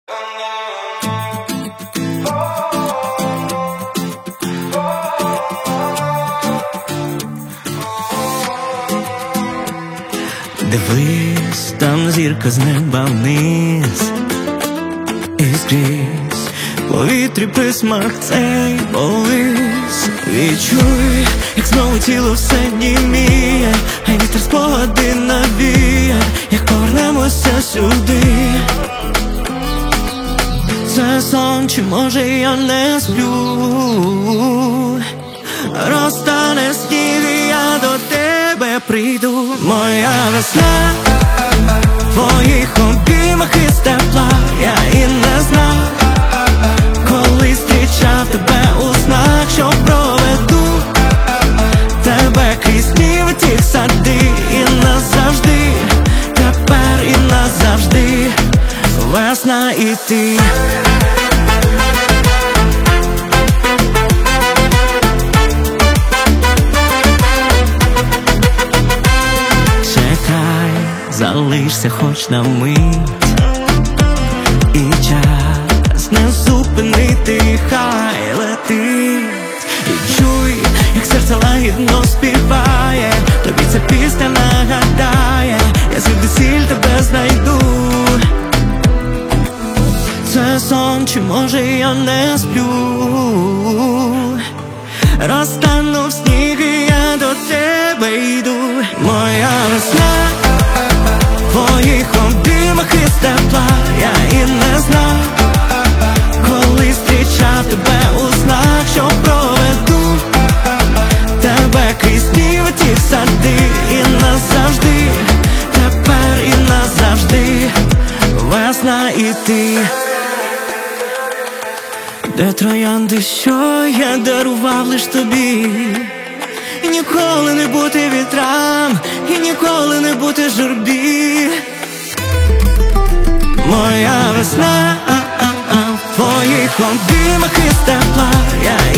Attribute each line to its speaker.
Speaker 1: Дивись, там зірка з неба вниз, і скрізь в повітрі присмак цей болись. Відчуй, як знову тіло все німіє, а вітер спогади навіє, як повернемося сюди. Це сон, чи може я не сплю? Розтане сніг і я до тебе прийду. Моя весна в твоїх обіймах із тепла. Я і не знав, коли зустрічав тебе у снах, що проведу тебе крізь ніви тих сади. І назавжди, тепер і назавжди, весна і ти. Залишся хоч на мить, і час не зупинити, хай летить. І чуй, як серце лагідно співає, тобі ця пісня нагадає, я звідусіль тебе знайду. Це сон, чи може я не сплю? Розтану в сніг і я до тебе йду. Моя весна в твоїх обіймах із тепла. Я і не знав, коли зустрічав тебе у снах, що проведу тебе крізь ніви тих сади. І назавжди, тепер і назавжди, весна і ти. Де троянди, що я дарував лиш тобі? І ніколи не бути вітрам, і ніколи не бути журбі. Моя весна в твоїх обіймах із тепла. Я